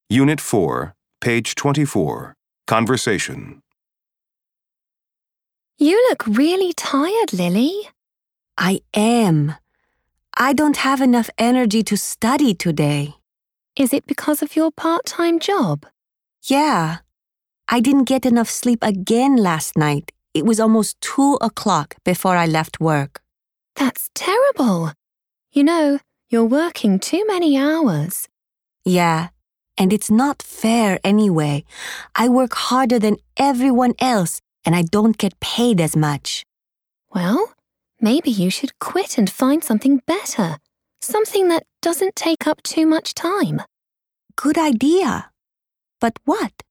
Unit 4, page 24. Conversation. You look really tired, Lily. I am. I don't have enough energy to study today. Is it because of your part-time job? Yeah. I didn't get enough sleep again last night. It was almost 2 o'clock before I left work. That's terrible. You know, you're working too many hours. Yeah, and it's not fair anyway. I work harder than everyone else, and I don't get paid as much. Well, maybe you should quit and find something better. Something that doesn't take up too much time. Good idea. But what?